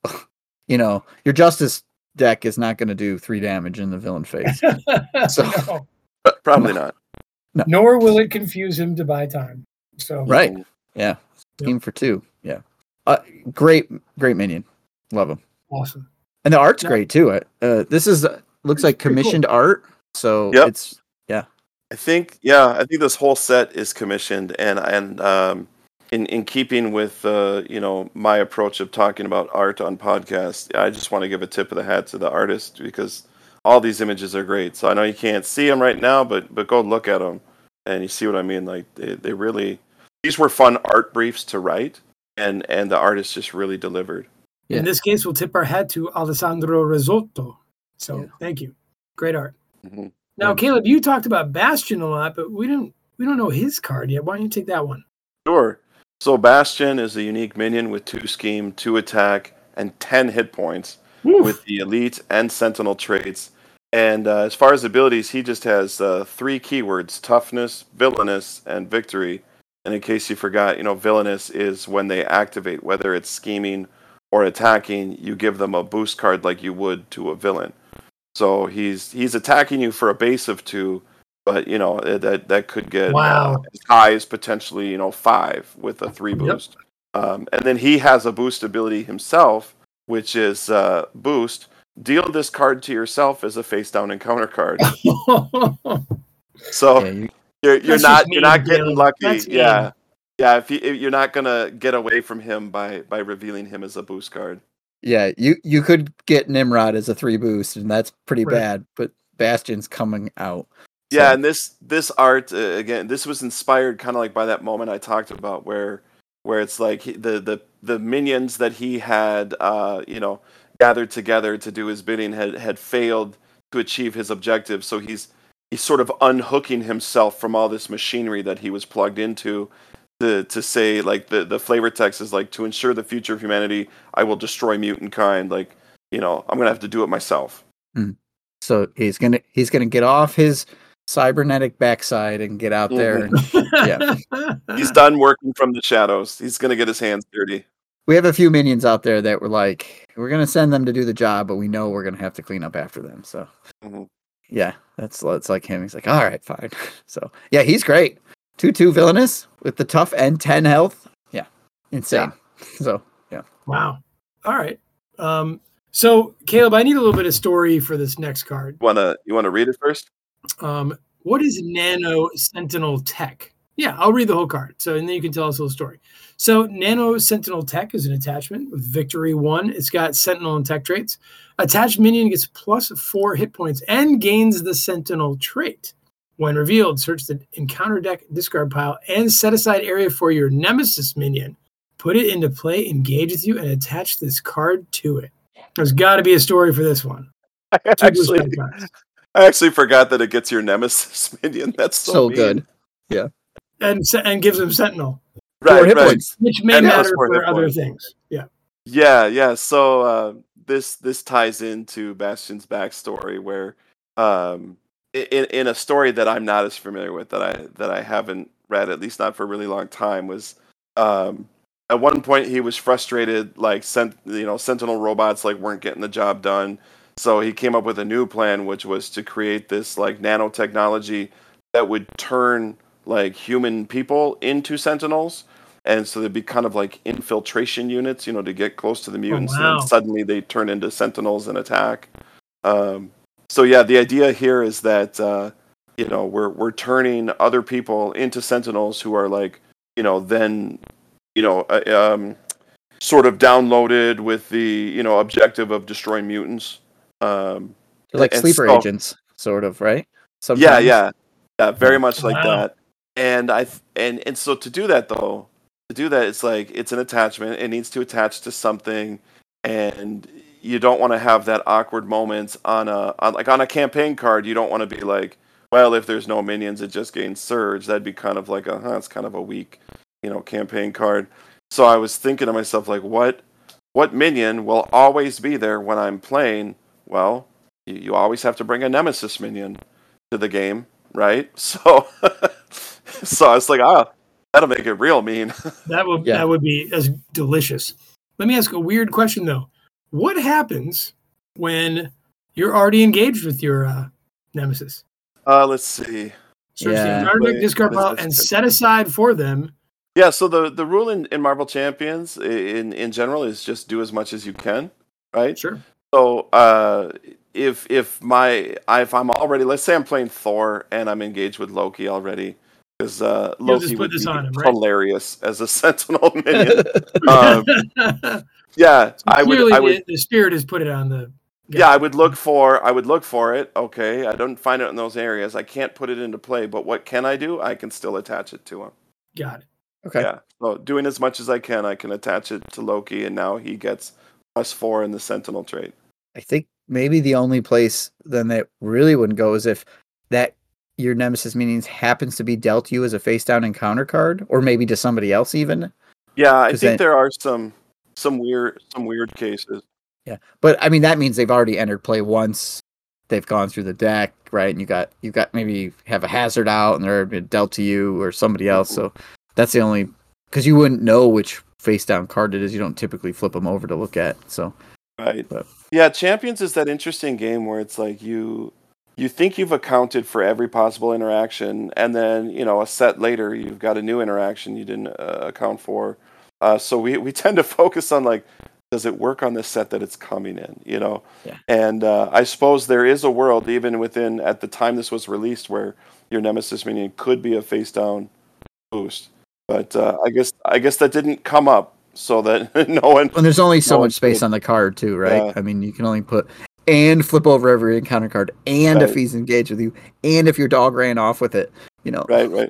your Justice deck is not going to do 3 damage in the villain phase. So no. Probably not. No. Nor will it confuse him to buy time. So right. Yeah. Scheme for 2. Yeah. Great minion. Love him. Awesome. And the art's great too. This looks like commissioned art. So it's I think this whole set is commissioned, and in keeping with my approach of talking about art on podcasts, I just want to give a tip of the hat to the artist because all these images are great. So I know you can't see them right now, but go look at them and you see what I mean. Like they really, these were fun art briefs to write, and the artist just really delivered. In this case, we'll tip our hat to Alessandro Risotto. So thank you. Great art. Mm-hmm. Now, Caleb, you talked about Bastion a lot, but we don't know his card yet. Why don't you take that one? Sure. So Bastion is a unique minion with 2 scheme, 2 attack, and 10 hit points with the elite and sentinel traits. And as far as abilities, he just has 3 keywords: toughness, villainous, and victory. And in case you forgot, villainous is when they activate, whether it's scheming or attacking, you give them a boost card like you would to a villain. So he's attacking you for a base of 2, but that could get as high as potentially 5 with a 3 boost. And then he has a boost ability himself, which is boost. Deal this card to yourself as a face down encounter card. So you're not getting lucky. Yeah. If you're not gonna get away from him by revealing him as a boost card. Yeah, you could get Nimrod as a 3 boost, and that's pretty bad. But Bastion's coming out. So. Yeah, and this art again, this was inspired kind of like by that moment I talked about, where it's like the minions that he had gathered together to do his bidding had failed to achieve his objective. So he's sort of unhooking himself from all this machinery that he was plugged into. To say, like, the flavor text is like, to ensure the future of humanity, I will destroy mutant kind. Like, I'm gonna have to do it myself. So he's gonna get off his cybernetic backside and get out there. And, he's done working from the shadows. He's gonna get his hands dirty. We have a few minions out there that were like, we're gonna send them to do the job, but we know we're gonna have to clean up after them. So that's like him. He's like, all right, fine. So he's great. 2/2 villainous with the tough and 10 health. Yeah. Insane. So, Wow. All right. So Caleb, I need a little bit of story for this next card. You wanna read it first? What is Nano Sentinel Tech? Yeah, I'll read the whole card. So, and then you can tell us a little story. So Nano Sentinel Tech is an attachment with Victory 1. It's got Sentinel and Tech traits. Attached minion gets +4 hit points and gains the Sentinel trait. When revealed, search the encounter deck discard pile and set aside area for your Nemesis minion. Put it into play, engage with you, and attach this card to it. There's got to be a story for this one. I actually forgot that it gets your Nemesis minion. That's so good. Yeah. And gives him Sentinel. Right, hit points. Which may matter for other things. Yeah. Yeah. So this ties into Bastion's backstory, where in a story that I'm not as familiar with, that I haven't read, at least not for a really long time, was at one point he was frustrated, like Sentinel robots like weren't getting the job done. So he came up with a new plan, which was to create this like nanotechnology that would turn like human people into Sentinels. And so they'd be kind of like infiltration units, to get close to the mutants. Oh, wow. And then suddenly they turn into Sentinels and attack. So the idea here is that we're turning other people into Sentinels who are like then sort of downloaded with the objective of destroying mutants. Like sleeper agents, sort of, right? Sometimes. Yeah, very much like that. And so to do that, it's like it's an attachment. It needs to attach to something, and you don't want to have that awkward moment on a campaign card. You don't want to be like, well, if there's no minions, it just gains surge. That'd be kind of like it's kind of a weak, campaign card. So I was thinking to myself, like, what minion will always be there when I'm playing? Well, you always have to bring a Nemesis minion to the game, right? So, so I was like, that'll make it real mean. That would be as delicious. Let me ask a weird question though. What happens when you're already engaged with your Nemesis? Let's see. Search the entire deck discard pile and set aside for them. Yeah, so the rule in Marvel Champions in general is just do as much as you can, right? Sure. So if I'm already, let's say I'm playing Thor and I'm engaged with Loki already, because Loki would be hilarious as a Sentinel minion. Yeah, so I would. The spirit has put it on the Yeah, I would look for it. Okay, I don't find it in those areas. I can't put it into play, but what can I do? I can still attach it to him. Got it. Okay. Yeah. So doing as much as I can attach it to Loki, and now he gets +4 in the Sentinel trait. I think maybe the only place then that really wouldn't go is if that your Nemesis minions happens to be dealt you as a face down encounter card, or maybe to somebody else even. Yeah, I think there are some weird cases. Yeah, but I mean that means they've already entered play once. They've gone through the deck, right? And you got maybe have a hazard out, and they're dealt to you or somebody else. So that's the only, because you wouldn't know which face down card it is. You don't typically flip them over to look at. So right, yeah, Champions is that interesting game where it's like you think you've accounted for every possible interaction, and then a set later you've got a new interaction you didn't account for. So we tend to focus on like, does it work on this set that it's coming in, Yeah. And I suppose there is a world, even within, at the time this was released, where your Nemesis minion could be a face down boost. But I guess that didn't come up, so that no one... And there's only so much space on the card, too, right? I mean, you can only put... And flip over every encounter card, and if he's engaged with you, and if your dog ran off with it, Right.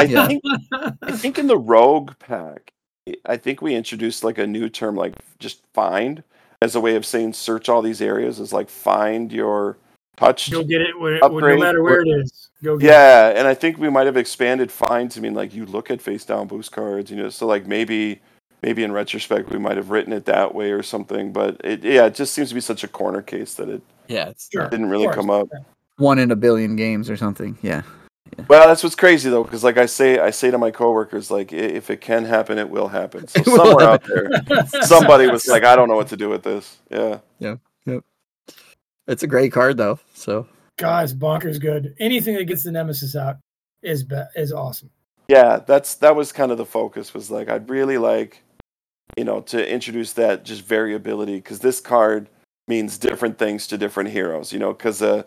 I think in the Rogue pack, I think we introduced like a new term, like just find, as a way of saying search all these areas, is like find your touched. Go get it no matter where it is. Go get it. And I think we might have expanded find to mean like you look at face down boost cards, so like maybe in retrospect we might have written it that way or something, but it just seems to be such a corner case that it didn't really come up. 1 in a billion games or something. Yeah. Well, that's what's crazy though, because like I say to my coworkers, like if it can happen, it will happen. So somewhere out there, somebody was like, I don't know what to do with this. Yeah. Yep. It's a great card though. So guys, bonkers good. Anything that gets the Nemesis out is awesome. Yeah, that was kind of the focus. Was like I'd really like, to introduce that just variability, because this card means different things to different heroes. Because a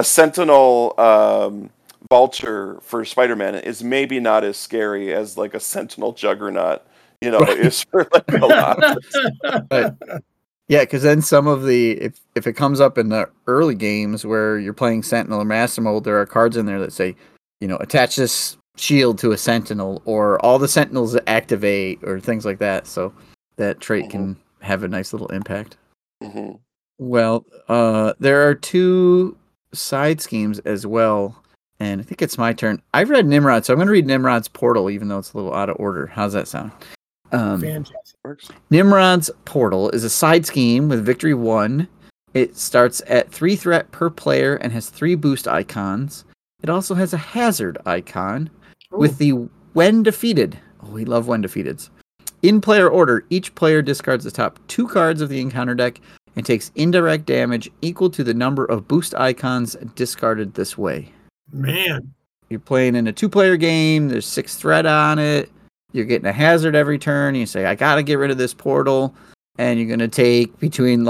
Sentinel. Vulture for Spider-Man is maybe not as scary as like a Sentinel Juggernaut, is for like a lot. Right. Yeah, because then some of the if it comes up in the early games where you're playing Sentinel or Master Mold, there are cards in there that say, attach this shield to a Sentinel, or all the Sentinels activate, or things like that. So that trait can have a nice little impact. Mm-hmm. Well, there are 2 side schemes as well. And I think it's my turn. I've read Nimrod, so I'm going to read Nimrod's Portal, even though it's a little out of order. How's that sound? Fantastic. Nimrod's Portal is a side scheme with Victory 1. It starts at 3 threat per player and has 3 boost icons. It also has a hazard icon with the when defeated. Oh, we love when defeateds. In player order, each player discards the top 2 cards of the encounter deck and takes indirect damage equal to the number of boost icons discarded this way. Man, you're playing in a 2-player game. There's 6 threat on it. You're getting a hazard every turn. You say, I got to get rid of this portal. And you're going to take between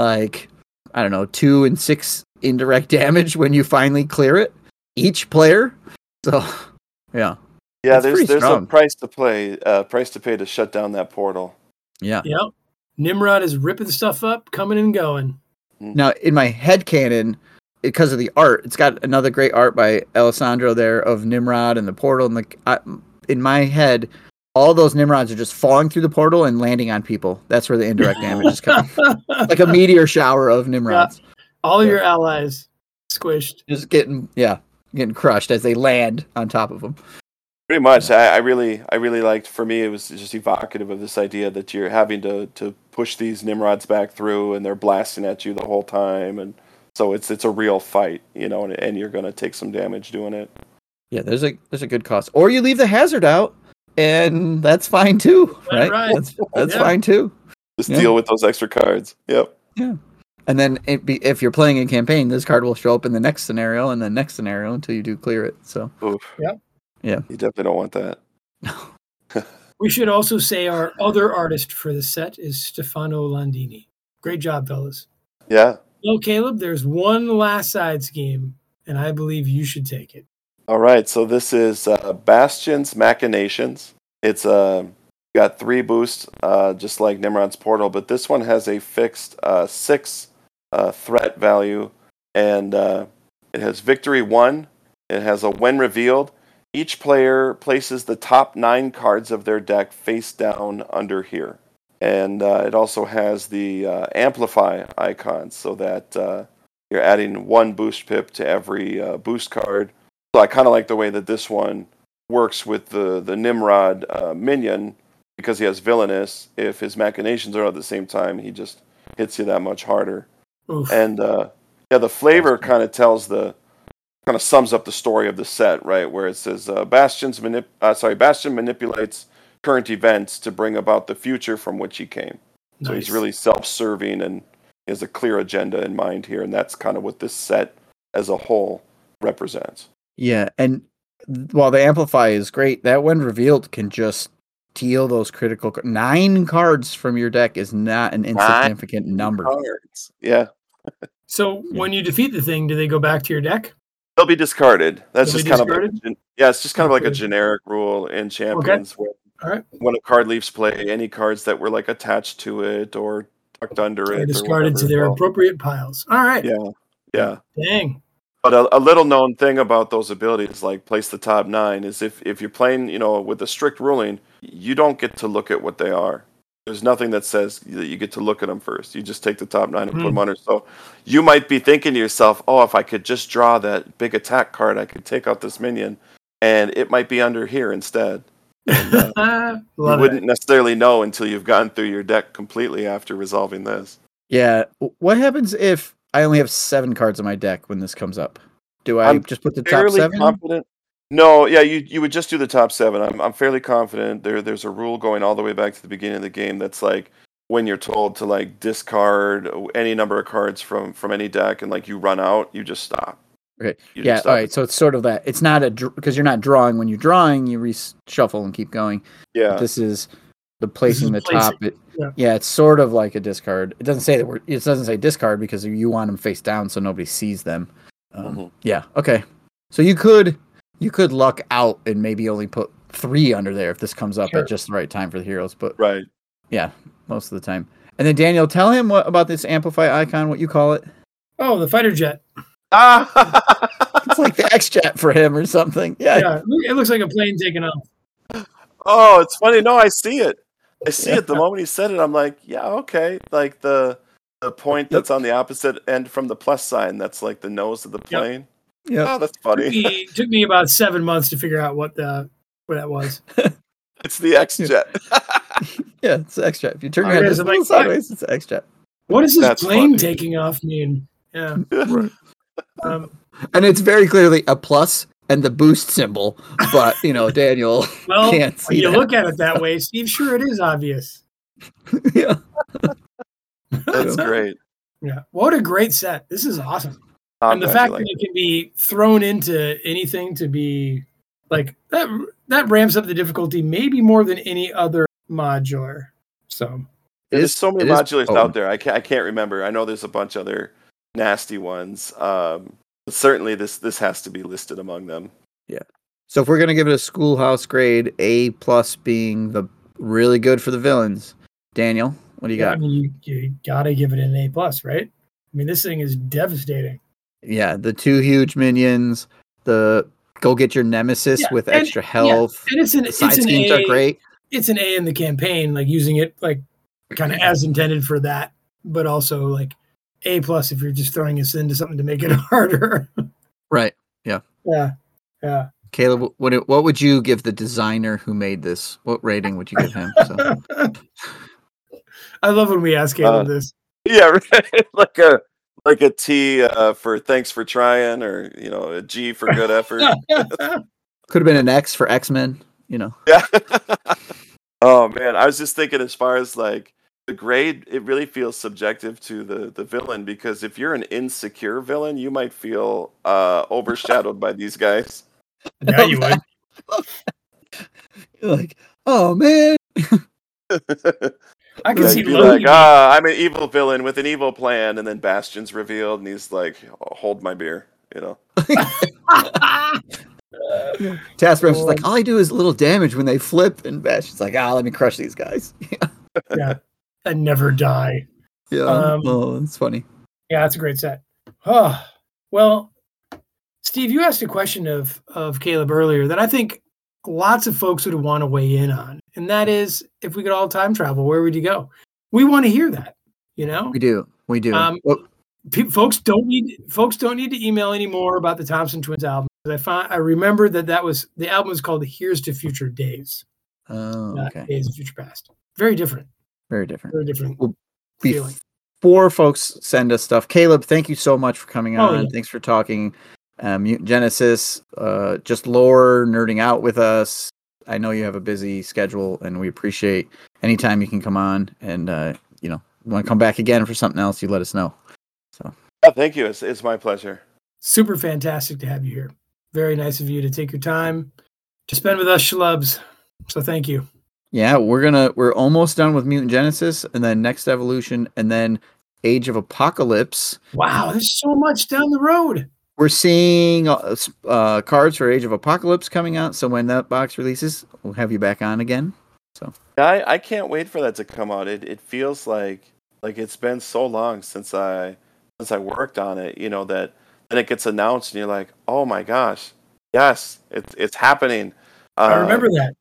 2 and 6 indirect damage when you finally clear it. Each player. So, yeah. Yeah, there's a price to pay to shut down that portal. Yeah. Yep. Nimrod is ripping stuff up, coming and going. Now, in my headcanon, because of the art, it's got another great art by Alessandro there of Nimrod and the portal. And in my head, all those Nimrods are just falling through the portal and landing on people. That's where the indirect damage is coming. Like a meteor shower of Nimrods. Yeah. All your allies squished. Just getting crushed as they land on top of them. Pretty much. Yeah. I really liked, for me, it was just evocative of this idea that you're having to push these Nimrods back through, and they're blasting at you the whole time, and so it's a real fight, and you're going to take some damage doing it. Yeah, there's a good cost. Or you leave the hazard out, and that's fine too, right? That's fine too. Just deal with those extra cards. Yep. Yeah. And then if you're playing a campaign, this card will show up in the next scenario and the next scenario until you do clear it. So. Oof. Yep. Yeah. You definitely don't want that. We should also say our other artist for the set is Stefano Landini. Great job, fellas. Yeah. Well, Caleb, there's one last side scheme, and I believe you should take it. All right. So this is Bastion's Machinations. It's got 3 boosts, just like Nimrod's Portal, but this one has a fixed 6 threat value, and it has victory 1. It has a when revealed, each player places the top 9 cards of their deck face down under here. And it also has the amplify icon, so that you're adding 1 boost pip to every boost card. So I kind of like the way that this one works with the Nimrod minion, because he has villainous. If his machinations are at the same time, he just hits you that much harder. Oof. And the flavor kind of sums up the story of the set, right? Where it says Bastion manipulates current events to bring about the future from which he came. Nice. So he's really self-serving and he has a clear agenda in mind here, and that's kind of what this set as a whole represents. Yeah, and while the amplify is great, that when revealed can just steal those critical 9 cards from your deck is not an insignificant number. Cards. Yeah. So when you defeat the thing, do they go back to your deck? They'll be discarded. That's They'll just be kind discarded? of it's just kind of like a generic rule in Champions. Okay. All right. When a card leaves play, any cards that were like attached to it or tucked under it, discarded to their appropriate piles. All right. Yeah. Dang. But a little known thing about those abilities, like place the top 9, is if you're playing, with a strict ruling, you don't get to look at what they are. There's nothing that says that you get to look at them first. You just take the top 9 and put them under. So you might be thinking to yourself, oh, if I could just draw that big attack card, I could take out this minion, and it might be under here instead. And, you wouldn't necessarily know until you've gone through your deck completely after resolving this. Yeah. What happens if I only have 7 cards in my deck when this comes up? Do I just put the top 7? Confident. No, yeah, you would just do the top 7. I'm fairly confident. There's a rule going all the way back to the beginning of the game that's like when you're told to like discard any number of cards from any deck and like you run out, you just stop. Okay. Yeah. All right. So it's sort of that. It's not because you're not drawing. When you're drawing, you reshuffle and keep going. Yeah. But this is the placing the top. Yeah. It's sort of like a discard. It doesn't say that it doesn't say discard because you want them face down so nobody sees them. Yeah. Okay. So you could luck out and maybe only put 3 under there if this comes up at just the right time for the heroes. But right. Yeah, most of the time. And then Daniel, tell him about this amplify icon. What you call it? Oh, the fighter jet. It's like the X-Jet for him or something. Yeah. It looks like a plane taking off. Oh, it's funny. No, I see it. The moment he said it, I'm like, yeah, okay. Like the point that's on the opposite end from the plus sign, that's like the nose of the plane. Yeah. Oh, that's funny. Took me about 7 months to figure out what that was. It's the X-Jet. Yeah, it's the X-Jet. If you turn your head just a little sideways, it's the X-Jet. What does this plane taking off mean? Yeah. Right. And it's very clearly a plus and the boost symbol, but Daniel can't see. When you look at it that way, Steve, sure it is obvious. Yeah. That's great. Yeah. What a great set. This is awesome. And the fact that it can be thrown into anything to be like that ramps up the difficulty maybe more than any other modular. So there's so many modulars out there. I can't remember. I know there's a bunch of other nasty ones. But certainly this has to be listed among them. Yeah. So if we're gonna give it a schoolhouse grade, A+ being the really good for the villains, Daniel, what do you got? I mean, you gotta give it an A+, right? I mean, this thing is devastating. Yeah, the 2 huge minions, the go get your nemesis with extra health. Yeah. And side schemes are great. It's an A in the campaign, like using it like kind of as intended for that, but also like A+ if you're just throwing us into something to make it harder. Right. Yeah. Yeah. Caleb, what would you give the designer who made this? What rating would you give him? So. I love when we ask Caleb this. Yeah, right. Like a T for thanks for trying, or a G for good effort. Could have been an X for X-Men. Yeah. Oh man, I was just thinking as far as like the grade, it really feels subjective to the villain, because if you're an insecure villain, you might feel overshadowed by these guys. Yeah, you would. You're like, oh man. I can see like, I'm an evil villain with an evil plan, and then Bastion's revealed, and he's like, hold my beer, Taskmaster's like, all I do is little damage when they flip, and Bastion's like, let me crush these guys. Yeah, and never die. Yeah, it's funny. Yeah, that's a great set. Oh, well, Steve, you asked a question of Caleb earlier that I think lots of folks would want to weigh in on, and that is, if we could all time travel, where would you go? We want to hear that. You know, We do. Folks don't need to email anymore about the Thompson Twins album. I remember that was the album was called "Here's to Future Days." Oh, okay. Days of Future Past. Very different. Very different. Very different Well, feeling. Before folks send us stuff, Caleb, thank you so much for coming on. Yeah. Thanks for talking Mutant Genesis, just lore, nerding out with us. I know you have a busy schedule, and we appreciate anytime you can come on. And want to come back again for something else, you let us know. So thank you. It's my pleasure. Super fantastic to have you here. Very nice of you to take your time to spend with us, schlubs. So thank you. Yeah, we're almost done with Mutant Genesis, and then Next Evolution, and then Age of Apocalypse. Wow, there's so much down the road. We're seeing cards for Age of Apocalypse coming out, so when that box releases, we'll have you back on again. So I can't wait for that to come out. It feels like it's been so long since I worked on it, that then it gets announced and you're like, oh my gosh, yes, it's happening. I remember that.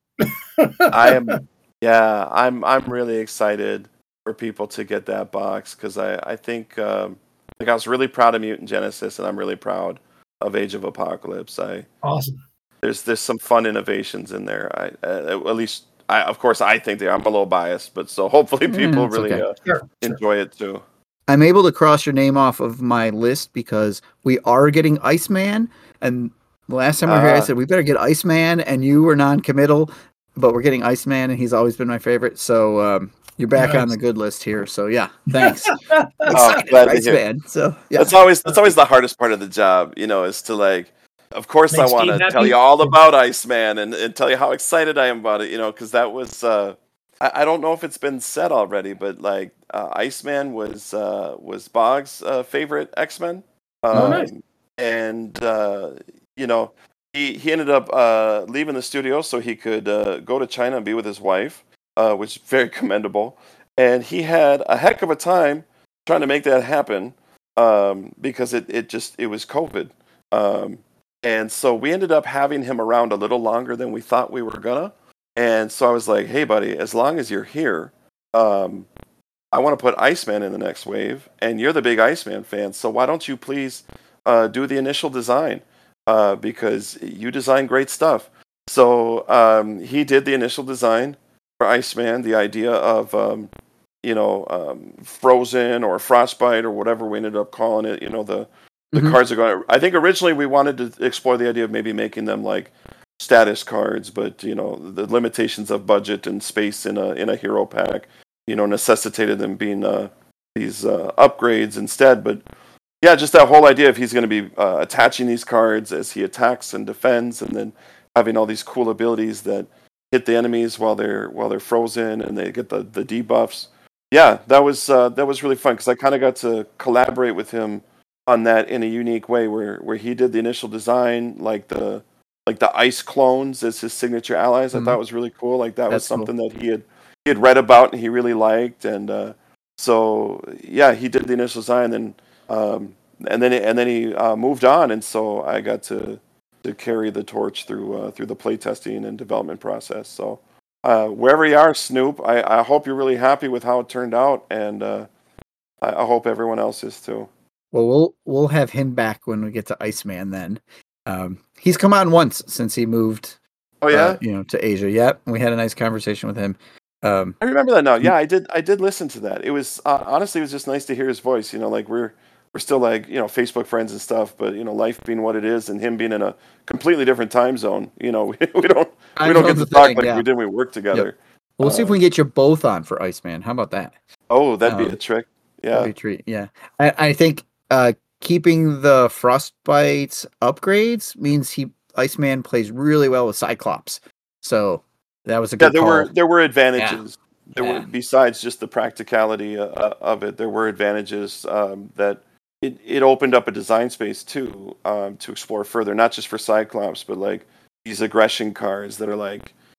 I'm really excited for people to get that box, because I think I was really proud of Mutant Genesis, and I'm really proud of Age of Apocalypse. Awesome. There's some fun innovations in there. At least of course I think I'm a little biased, but so hopefully people really enjoy it too. I'm able to cross your name off of my list because we are getting Iceman, and the last time we were here I said we better get Iceman, and you were non-committal, but we're getting Iceman, and he's always been my favorite. So you're back on the good list here. So yeah, thanks. Glad to hear. So yeah, that's always the hardest part of the job, is to of course I want to tell you all about Iceman and tell you how excited I am about it, because that was I don't know if it's been said already, but Iceman was Boggs' favorite X-Men. Nice. And he ended up leaving the studio so he could go to China and be with his wife, which is very commendable. And he had a heck of a time trying to make that happen because it was COVID. And so we ended up having him around a little longer than we thought we were gonna. And so I was like, hey, buddy, as long as you're here, I want to put Iceman in the next wave, and you're the big Iceman fan, so why don't you please do the initial design, because you design great stuff. So he did the initial design for Iceman, the idea of, Frozen or Frostbite or whatever we ended up calling it. The cards are going. I think originally we wanted to explore the idea of maybe making them like status cards, but the limitations of budget and space in a hero pack, necessitated them being these upgrades instead. But yeah, just that whole idea of he's going to be attaching these cards as he attacks and defends, and then having all these cool abilities that hit the enemies while they're frozen, and they get the debuffs. Yeah, that was really fun because I kind of got to collaborate with him on that in a unique way, where he did the initial design, like the ice clones as his signature allies. I thought was really cool. That was something that he had read about and he really liked, and so yeah, he did the initial design, and then he moved on, and so I got to carry the torch through the playtesting and development process. So wherever you are, Snoop, I hope you're really happy with how it turned out, and I hope everyone else is too. Well, we'll have him back when we get to Iceman then. He's come on once since he moved. Oh yeah, to Asia. Yep, we had a nice conversation with him. I remember that now. Yeah, I did listen to that. It was honestly, it was just nice to hear his voice. We're still Facebook friends and stuff, but life being what it is, and him being in a completely different time zone. We don't get to talk like we did when we worked together. Yep. We'll see if we can get you both on for Iceman. How about that? Oh, that'd be a trick. Yeah, that'd be a treat. Yeah, I think. Keeping the Frostbite upgrades means Iceman plays really well with Cyclops. So that was a good call. There were advantages. Yeah. There were, besides just the practicality of it, there were advantages that it opened up a design space too, to explore further, not just for Cyclops, but these aggression cards that are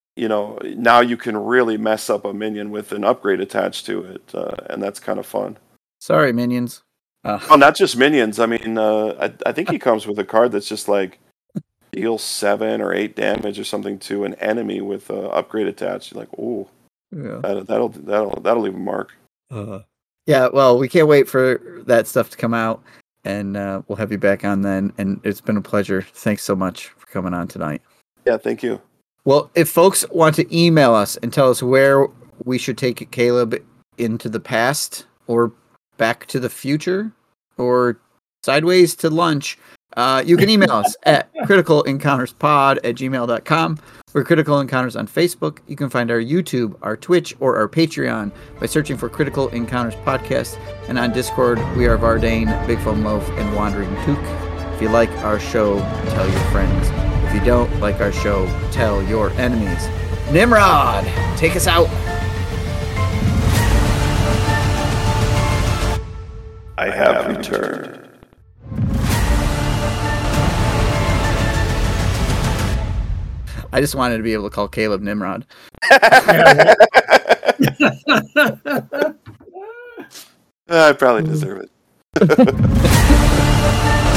now you can really mess up a minion with an upgrade attached to it, and that's kind of fun. Sorry, minions. Oh, not just minions. I mean, I think he comes with a card that's just like deal 7 or 8 damage or something to an enemy with upgrade attached. You're like, ooh, Yeah. that'll leave a mark. Yeah, well, we can't wait for that stuff to come out, and we'll have you back on then. And it's been a pleasure. Thanks so much for coming on tonight. Yeah, thank you. Well, if folks want to email us and tell us where we should take Caleb into the past or back to the future or sideways to lunch, you can email us at criticalencounterspod@gmail.com. We're Critical Encounters on Facebook. You can find our YouTube, our Twitch, or our Patreon by searching for Critical Encounters Podcast. And on Discord, we are Vardane, Big Foam Loaf, and Wandering Took. If you like our show, tell your friends. If you don't like our show, tell your enemies. Nimrod, take us out. I have returned. I just wanted to be able to call Caleb Nimrod. I probably deserve it.